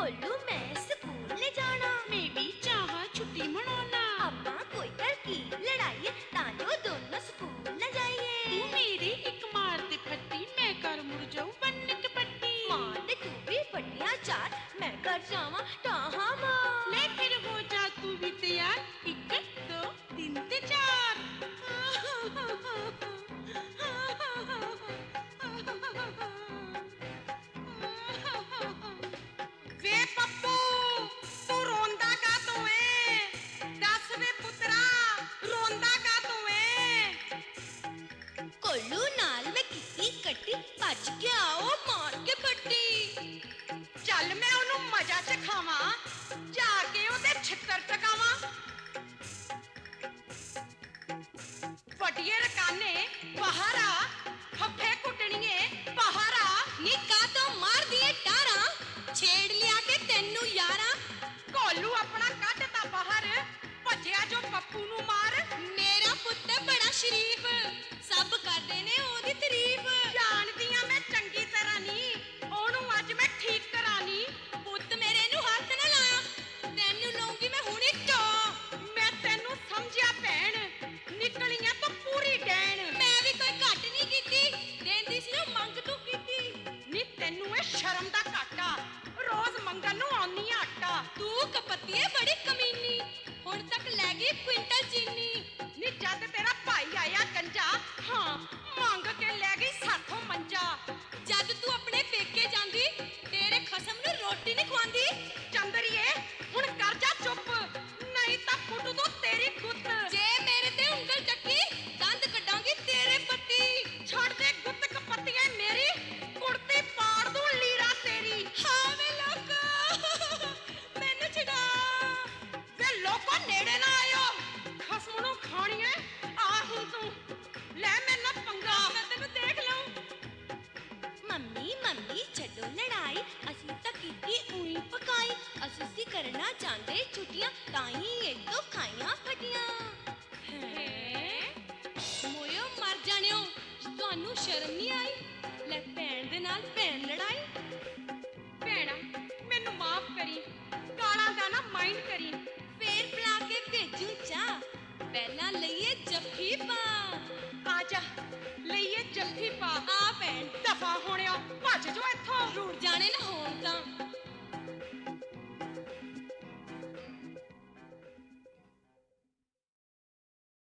ਕੋਲੂ ਮੈਂ ਸਕੂਲ ਨੇ ਜਾਣਾ, ਮੈਂ ਵੀ ਚਾਹਾਂ ਛੁੱਟੀ ਮਨਾਉਣਾ। ਆਪਾਂ ਕੋਈ ਤਰਕੀਬ ਲੜਾਈਏ ਤਾਂ ਜੋ ਦੋਨੋਂ ਸਕੂਲ ਨਾ ਜਾਈਏ। ਤੂੰ ਮੇਰੀ ਇੱਕ ਮਾਰ ਤੇ ਫੱਟੀ, ਮੈਂ ਕਰ ਮੁੜ ਜਾਊ ਬੰਨ ਕੇ ਪੱਟੀ। ਮਾਰ ਦੇ ਤੂੰ ਵੀ ਪੱਟੀਆਂ ਚਾਰ, ਮੈਂ ਕਰ ਜਾਵਾਂ ਟਾਹਾਂ ਮਾਰ। ਲੈ ਫਿਰ ਹੋ ਜਾ ਤੂੰ ਵੀ ਤਿਆਰ, 1 2 3 ਤੇ 4। ਵੇ ਪੱਪੂ ਤੂੰ ਰੋਂਦਾ ਕਾਤੋਂ ਏ? ਦੱਸ ਵੇ ਪੁੱਤਰਾ ਰੋਂਦਾ ਕਾਤੋਂ ਏ? ਕੋਲੂ ਨਾਲ ਮੈਂ ਕੀਤੀ ਕੱਟੀ, ਭੱਜ ਕੇ ਆਓ ਮਾਰ ਕੇ ਪੱਟੀ। ਚੱਲ ਮੈਂ ਉਹਨੂੰ ਮਜ਼ਾ ਚਖਾਵਾਂ, ਜਾ ਕੇ ਉਹਦੇ ਛਿੱਤਰ ਟਕਾਵਾਂ। ਵੱਡੀਏ ਰਕਾਨੇ ਬਾਹਰ ਆ, ਫੱਫੇ ਕੁੱਟਣੀਏ ਬਾਹਰ ਆ। ਨੀ ਕਾਤੋਂ ਮਾਰਦੀ ਏ ਟਾਰਾਂ, ਛੇੜ ਲਿਆ ਕੇ ਤੈਨੂੰ ਯਾਰਾਂ। ਕੋਲੂ ਆਪਣਾ ਕੱਢ ਤਾ ਬਾਹਰ, ਭੱਜਿਆ ਜੋ ਪੱਪੂ ਨੂੰ ਮਾਰ। ਮੇਰਾ ਪੁੱਤ ਬੜਾ ਸ਼ਰੀਫ, ਸਭ ਕਰਦੇ ਨੇ ਉਹਦੀ ਤਾਰੀਫ। ਜਾਣਦੀ ਆਂ ਮੈਂ ਚੰਗੀ ਤਰ੍ਹਾਂ ਨੀ, ਉਹਨੂੰ ਅੱਜ ਮੈਂ ਠੀਕ ਕਰਾਂਨੀ। ਪੁੱਤ ਮੇਰੇ ਨੂੰ ਹੱਥ ਨਾ ਲਾਇਆ, ਤੈਨੂੰ ਲਾਉਂਗੀ ਮੈਂ ਹੁਣੇ ਟੋ। ਮੈਂ ਤੈਨੂੰ ਸਮਝਿਆ ਭੈਣ, ਨਿਕਲੀਆਂ ਤੂੰ ਪੂਰੀ ਡੈਣ। ਮੈਂ ਵੀ ਕੋਈ ਘੱਟ ਨਹੀਂ ਕੀਤੀ, ਦੇਂਦੀ ਸੀ ਨਾ ਮੰਗ ਤੂੰ ਕੀਤੀ। ਨੀ ਤੈਨੂੰ ਇਹ ਸ਼ਰਮ ਦਾ ਘਾਟਾ, ਰੋਜ਼ ਮੰਗਣ ਨੂੰ ਆਉਣੀ ਆ ਆਟਾ। ਤੂੰ ਕਪੱਤੀਏ ਬੜੀ ਕਮੀਨੀ, ਹੁਣ ਤੱਕ ਲੈ ਗਈ ਕੁਇੰਟਲ ਚੀਨੀ। ਨੀ ਜਦ ਤੇਰਾ ਭਾਈ ਆਇਆ ਗੰਜਾ, ਹਾਂ ਮੰਗ ਕੇ ਲੈ ਗਈ ਸਾਥੋਂ ਮੰਜਾ। ਜਦ ਤੂੰ ਆਪਣੇ ਪੇਕੇ ਜਾਂਦੀ, ਤੇਰੇ ਖਸਮ ਨੂੰ ਰੋਟੀ ਨਹੀਂ ਖਵਾਉਂਦੀ। ਚੰਦਰੀਏ ਹੁਣ ਕਰ ਜਾ ਚੁੱਪ, ਨਹੀਂ ਤਾਂ ਫੁੱਟੂ ਤੂੰ ਤੇਰੀ ਗੁੱਤ। ਜੇ ਮੇਰੇ ਤੇ ਉਂਗਲ ਚੱਕੀ, ਦੰਦ ਕੱਢਾਂਗੀ ਤੇਰੇ ਪੱਟੀ। ਛੱਡ ਦੇ ਗੁੱਤ ਕਪੱਤੀਏ ਮੇਰੀ, ਕੁੜਤੀ ਪਾੜ ਦੂੰ ਲੀਰਾ ਤੇਰੀ। ਹਾਂ ਵੇ ਲੋਕੋ ਮੈਨੂੰ ਛਡਾ। ਵੇ ਲੋਕੋ ਨੇੜੇ ਨਾ ਆਇਓ, ਖਸਮ ਨੂੰ ਖਾਣੀ ਐ ਆ ਹੁਣ ਤੂੰ। ਲੈ ਮੇਰੇ ਨਾਲ ਪੰਗਾ, ਮੈਂ ਤੈਨੂੰ ਦੇਖ ਲਊਂ। ਮੰਮੀ ਮੰਮੀ ਛੱਡੋ ਲੜਾਈ, ਅਸੀਂ ਤਾਂ ਕੀਤੀ ਉਹੀ ਪਕਾਈ। ਅਸੀਂ ਸੀ ਕਰਨਾ ਚਾਹੁੰਦੇ ਛੁੱਟੀਆਂ, ਤਾਂ ਹੀ ਇਹ ਤੋਂ ਖਾਈਆਂ ਫਟੀਆਂ। ਮੋਇਓ ਮਰ ਜਾਣਿਓ, ਤੁਹਾਨੂੰ ਸ਼ਰਮ ਨਹੀਂ ਆਈ? ਲੈ ਭੈਣ ਦੇ ਨਾਲ ਭੈਣ ਲੜਾਈ। ਭੈਣਾ ਮੈਨੂੰ ਮਾਫ ਕਰੀ, ਗਾਲਾਂ ਦਾ ਨਾ ਮਾਈਂਡ ਕਰੀ। ਫੇਰ ਬੁਲਾ ਕੇ ਭੇਜੂ ਚਾਹ, ਪਹਿਲਾਂ ਲਈਏ ਜੱਫੀ ਪਾ। ਆ ਜਾ ਲਈਏ ਜੱਫੀ ਪਾ। ਆ ਭੈਣ ਦਫਾ ਹੋਣਿਓ ਭੱਜ ਜੋ ਇੱਥੋਂ। ਰੁੜ ਜਾਣੇ ਨਾ